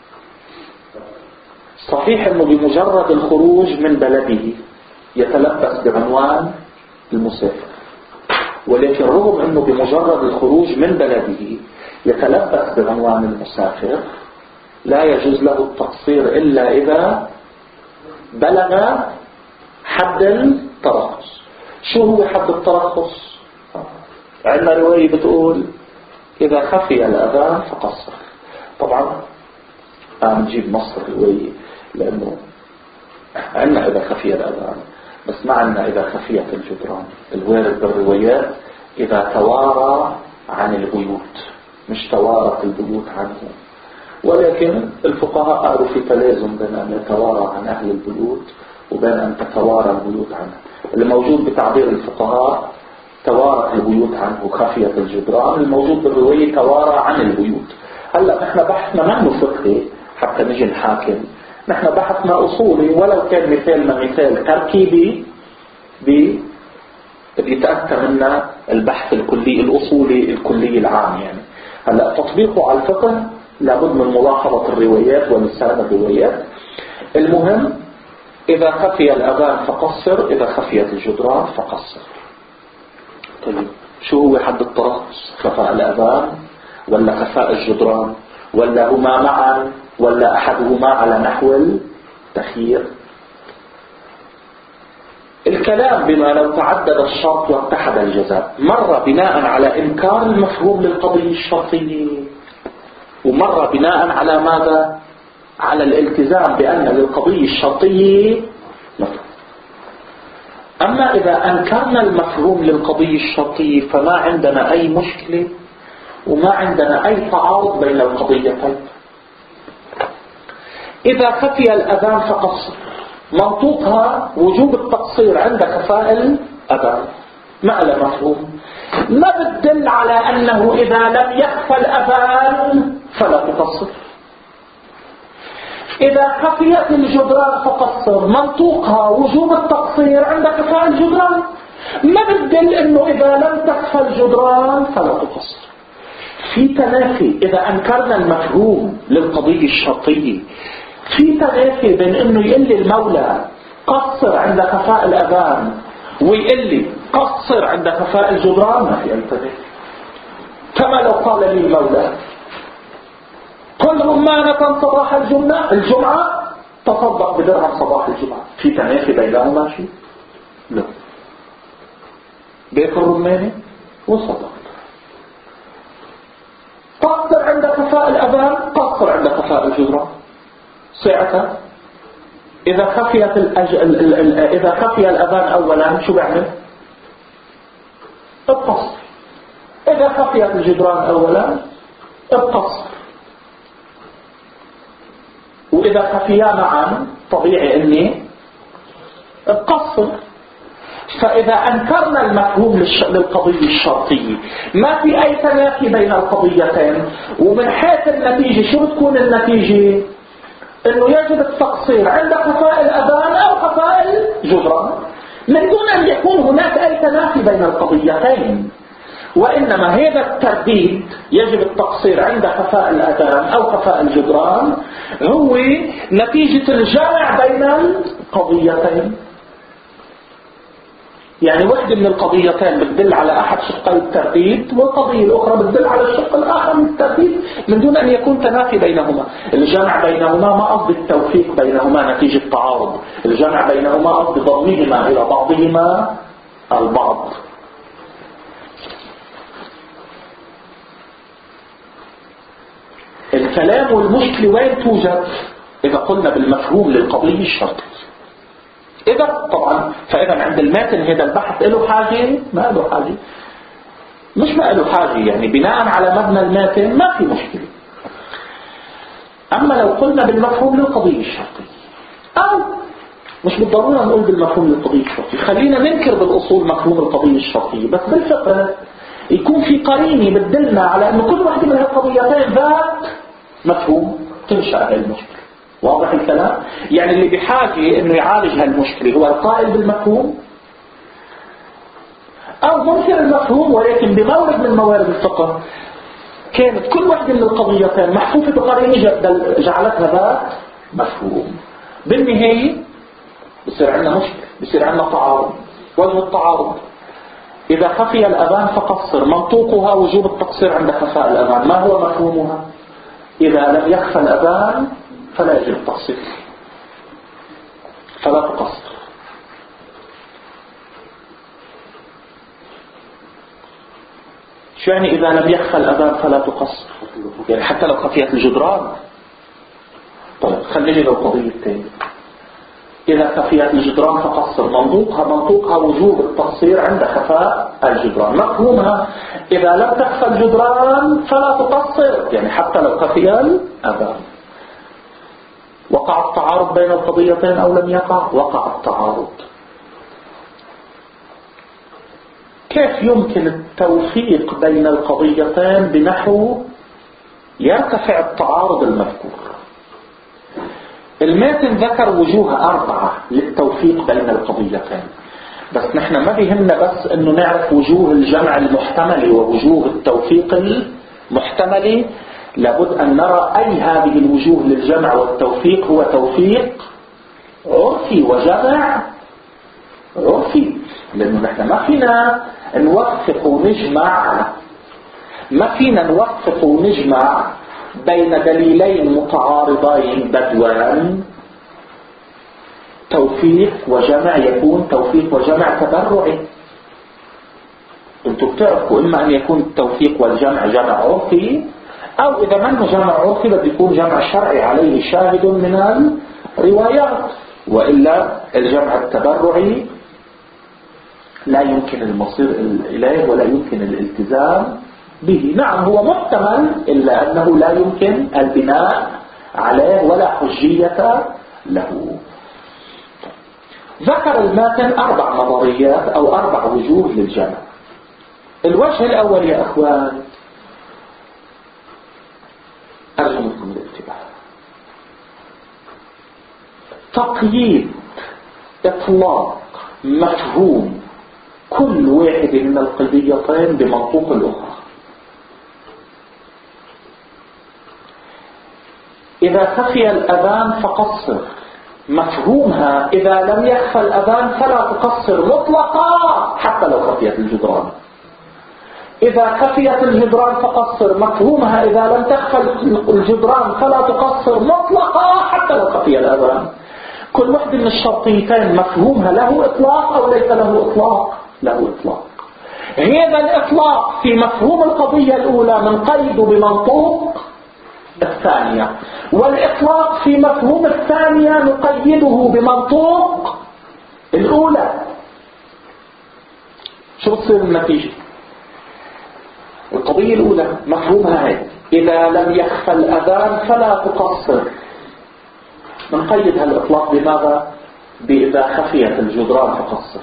Speaker 1: صحيح انه بمجرد الخروج من بلده يتلبس بعنوان المسافر، ولكن رغم انه بمجرد الخروج من بلده يتلبس بعنوان المسافر لا يجوز له التقصير الا اذا بلغ حد الترخص. شو هو حد الترخص؟ عندنا رواية بتقول إذا خفي الأذان فقصر. طبعا أنا نجيب نص الرواية لأنه عندنا إذا خفي الأذان، بس ما عندنا إذا خفيت الجدران. الوارد بالروايات إذا توارى عن البيوت، مش توارت البيوت عنه. ولكن الفقهاء قالوا في تلازم بين أن يتوارى عن أهل البيوت وبين أن تتوارى البيوت عنه. اللي موجود بتعبير الفقهاء توارت البيوت عنه خفيت الجدران، الموجود بالرواية توارى عن البيوت. هلأ نحن بحثنا منه فقهي حتى نجي نحاكم، نحن بحثنا أصولي، ولو كان مثالنا مثال تركيبي بيتأتى منا البحث الكلي الأصولي الكلي العام. يعني هلأ تطبيقه على الفقه لابد من ملاحظة الروايات ولسان الروايات. المهم إذا خفي الأذان فقصر، إذا خفيت الجدران فقصر. طيب شو هو حد الترخص؟ خفاء الأذان ولا خفاء الجدران ولا هما معا ولا أحدهما على نحو التخيير؟ الكلام بما لو تعدد الشرط واتحد الجزاء مرة بناء على إنكار المفهوم للقضية الشرطية، ومرة بناء على ماذا؟ على الالتزام بأن للقضية الشرطية مفهوم. أما إذا أنكرنا المفهوم للقضية الشرطية فما عندنا أي مشكلة وما عندنا أي تعارض بين القضيتين. إذا خفي الأذان فقصر، منطوقها وجوب التقصير عند خفاء الأذان، ما له مفهوم، ما بتدل على أنه إذا لم يخفى الأذان فلا تقصر. إذا خفيت الجدران فقصر، منطوقها وجوب التقصير عند خفاء الجدران، ما بتدل أنه إذا لم تخفى الجدران فلا تقصر. في تنافي إذا أنكرنا المفهوم للقضية الشرطية، في تنافي بين أنه يقول لي المولى قصر عند خفاء الأذان ويقول لي قصر عند خفاء الجدران، ما في أي تنافي. كما لو قال لي المولى كل رمانة صباح الجمعة الجمعة تصدق بدرهم صباح الجمعة، في تنافي بينهما شيء؟ لا. بيت الرمانة وصدق. قصر عند خفاء الأذان، قصر عند خفاء الجدران. ساعتها إذا خفيت الأج... ال... ال... ال... إذا خفي الأذان أولا شو بعمل؟ القصر. إذا خفيت الجدران أولا القصر. وإذا خفيا معا طبيعي إني القصر. فإذا أنكرنا المفهوم للش... للقضية الشرطية ما في أي تنافي بين القضيتين، ومن حيث النتيجة شو بتكون النتيجة؟ إنه يجب التقصير عند خفاء الأذان أو خفاء الجدران، من دون أن يكون هناك أي تنافي بين القضيتين. وإنما هذا الترديد يجب التقصير عند خفاء الأذان أو خفاء الجدران هو نتيجة الجمع بين القضيتين. يعني واحدة من القضيتين بتدل على أحد شقي الترديد والقضية الأخرى بتدل على الشق الآخر من الترديد من دون أن يكون تنافي بينهما. الجمع بينهما ما قصد التوفيق بينهما نتيجة تعارض، الجمع بينهما قصد ضمهما إلى بعضهما البعض. الكلام والمشكلة وين توجد؟ إذا قلنا بالمفهوم للقضية الشرطي. إذا طبعا فإذا عند الماتن هذا البحث له حاجة؟ ما له حاجة، مش ما له حاجة، يعني بناء على مبنى الماتن ما في مشكلة. أما لو قلنا بالمفهوم للقضية الشرطية، أو مش بالضرورة نقول بالمفهوم للقضية الشرطية، خلينا ننكر بالأصول مفهوم القضية الشرطية، بس بالفقه يكون في قرينة بتدلنا على أن كل واحدة من هالقضيتين ذات مفهوم تنشأ هاي المشكلة. واضح الكلام؟ يعني اللي بحاجة انه يعالج هالمشكلة هو القائل بالمفهوم، او منكر المفهوم ولكن بمورد من موارد الفقه كانت كل واحدة من القضيتين محفوفة بقرينة جعلتها ذات مفهوم. بالنهاية بصير عندنا مشكلة، بصير عندنا تعارض. وجه التعارض إذا خفي الأذان فقصر، منطوقها وجوب التقصير عند خفاء الأذان. ما هو مفهومها؟ إذا لم يخفى الأذان فلا يجب التقصير، فلا تقصر. شو يعني إذا لم يخفى الأذان فلا تقصر؟ يعني حتى لو خفيت الجدران. طيب خلينا نجي للقضية الثانية. إذا خفيت الجدران فقصر، منطوقها منطوقها وجوب التقصير عند خفاء الجدران. مفهومها إذا لم تخفى الجدران فلا تقصر، يعني حتى لو خفي الأذان. وقع التعارض بين القضيتين أو لم يقع؟ وقع التعارض. كيف يمكن التوفيق بين القضيتين بنحو يرتفع التعارض المذكور؟ الماتن ذكر وجوه أربعة للتوفيق بين القضيتين، بس نحن ما بيهمنا بس انه نعرف وجوه الجمع المحتمل ووجوه التوفيق المحتمل، لابد ان نرى اي هذه الوجوه للجمع والتوفيق هو توفيق عرفي وجمع عرفي. لانه نحن ما فينا نوفق ونجمع ما فينا نوفق ونجمع بين دليلين متعارضين بدوان توفيق وجمع يكون توفيق وجمع تبرعي. انتوا بتعرفوا اما ان يكون التوفيق والجمع جمع عرفي، او اذا ما جمع عرفي بده يكون جمع شرعي عليه شاهد من الروايات، والا الجمع التبرعي لا يمكن المصير اليه ولا يمكن الالتزام به. نعم هو محتمل إلا أنه لا يمكن البناء عليه ولا حجية له. ذكر الماتن أربع نظريات أو أربع وجوه للجمع. الوجه الأول يا أخوان أرجو منكم الانتباه، تقييد إطلاق مفهوم كل واحد من القضيتين بمنطوق الأخرى. إذا خفي الأذان فقصر، مفهومها إذا لم يخفى الأذان فلا تقصر مطلقا حتى لو خفيت الجدران. إذا خفيت الجدران فقصر، مفهومها إذا لم تخفى الجدران فلا تقصر مطلقا حتى لو خفي الأذان. كل واحدة من الشرطيتين مفهومها له إطلاق أو ليس له إطلاق؟ له إطلاق. هذا الإطلاق في مفهوم القضية الأولى منقيد بمنطوق الثانية، والإطلاق في مفهوم الثانية نقيده بمنطوق الأولى. شو بتصير النتيجة؟ القضية الأولى مفهومها هي إذا لم يخفى الأذان فلا تقصر، نقيد هالإطلاق بماذا؟ بإذا خفيت الجدران فقصر.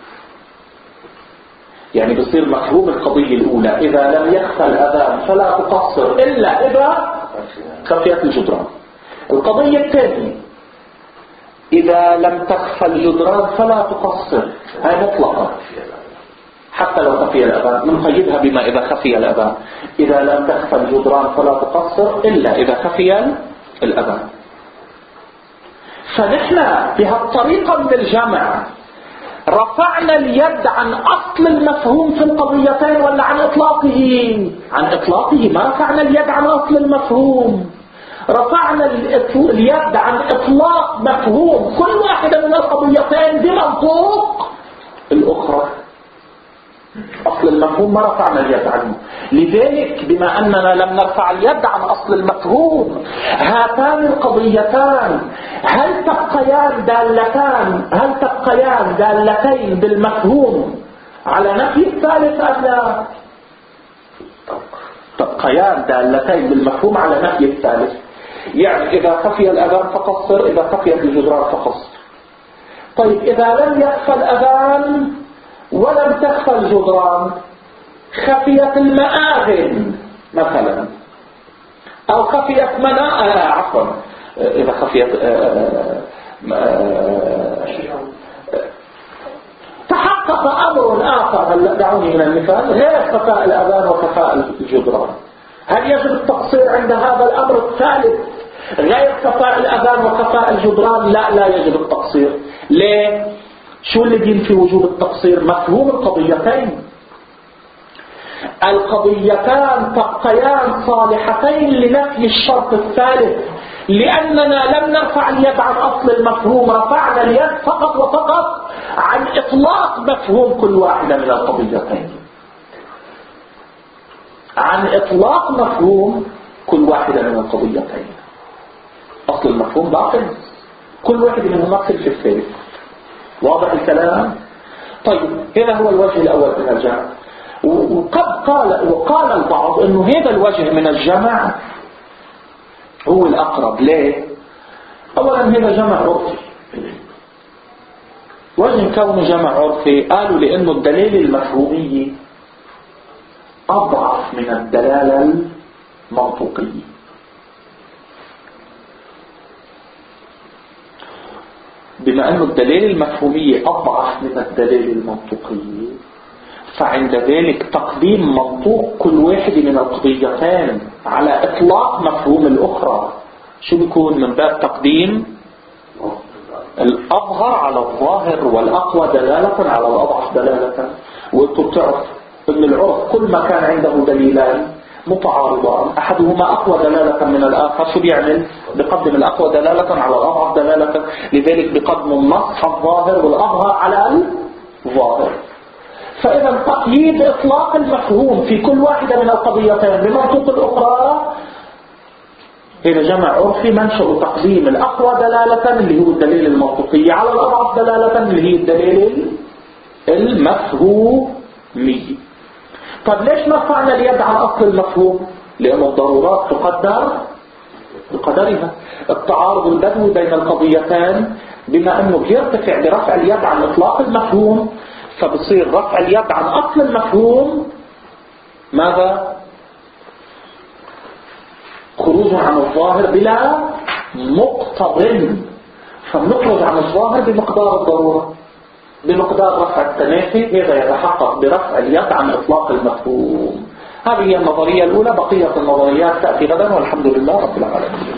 Speaker 1: يعني بصير مفهوم القضية الأولى إذا لم يخفى الأذان فلا تقصر إلا إذا خفيت الجدران. القضية الثانية إذا لم تخفى الجدران فلا تقصر، هاي مطلقة حتى لو خفي الأذان، نقيدها بما إذا خفي الأذان. إذا لم تخفى الجدران فلا تقصر إلا إذا خفي الأذان. فنحن بهالطريقة من الجمع رفعنا اليد عن أصل المفهوم في القضيتين ولا عن إطلاقه؟ عن إطلاقه. ما رفعنا اليد عن أصل المفهوم، رفعنا اليد عن إطلاق مفهوم كل واحدة من القضيتين بمنطوق الأخرى. أصل المفهوم ما رفعنا اليد عنه. لذلك بما أننا لم نرفع اليد عن أصل المفهوم، هاتان القضيتان هل تبقيان دالتان هل تبقيان دالتين بالمفهوم على نفي الثالث أم لا؟ تبقيان دالتين بالمفهوم على نفي الثالث. يعني إذا خفي الأذان فقصر، إذا خفيت الجدران فقصر. طيب إذا لم يخفى الأذان ولم تخفى الجدران، خفيت المآذن مثلا، أو خفيت منا آه عفوا إذا خفيت آه آه تحقق أمر آخر. هل دعوني من المثال غير خفاء الأذان وخفاء الجدران، هل يجب التقصير عند هذا الأمر الثالث غير خفاء الأذان وخفاء الجدران؟ لا، لا يجب التقصير. ليه؟ شو اللي بينفي وجوب التقصير؟ مفهوم القضيتين. القضيتان تبقيان صالحتين لنفي الشرط الثالث، لأننا لم نرفع اليد عن أصل المفهوم، رفعنا اليد فقط وفقط عن إطلاق مفهوم كل واحدة من القضيتين، عن إطلاق مفهوم كل واحدة من القضيتين. أصل المفهوم باطل، كل واحد منهما في الثالث. واضح الكلام؟ طيب هذا هو الوجه الأول من الجمع. وقد قال وقال البعض انه هذا الوجه من الجمع هو الأقرب. ليه؟ أولا هذا جمع عرفي. وجه كونه جمع عرفي قالوا لأنه الدليل المفهومي أضعف من الدلالة المنطقية. بما أن الدليل المفهومي أضعف من الدليل المنطقي، فعند ذلك تقديم منطوق كل واحد من القضيتين على إطلاق مفهوم الأخرى شو بيكون؟ من باب تقديم الأظهر على الظاهر والأقوى دلالة على الأضعف دلالة. وانتم بتعرف أن العرف كل ما كان عنده دليلان متعارضان أحدهما أقوى دلالة من الآخر شو بيعمل؟ بقدم الأقوى دلالة على الأضعف دلالة. لذلك بقدم النص الظاهر والأظهر على الظاهر. فإذا تقييد إطلاق المفهوم في كل واحدة من القضيتين بمنطوق الأخرى هنا جمع عرفي منشأ تقديم الأقوى دلالة اللي هو الدليل المنطقي على الأضعف دلالة اللي هي الدليل المفهومي. طب ليش ما رفعنا اليد عن أصل المفهوم؟ لأن الضرورات تقدر بقدرها. التعارض البدوي بين القضيتين بما أنه بيرتفع برفع اليد عن إطلاق المفهوم، فبصير رفع اليد عن أصل المفهوم ماذا؟ خروج عن الظاهر بلا مقتضى، فبنخرج عن الظاهر بمقدار الضرورة، بمقدار رفع التنافي. هذا يتحقق برفع اليد عن إطلاق المفهوم. هذه هي النظرية الأولى. بقية النظريات تأتي غدا والحمد لله رب العالمين.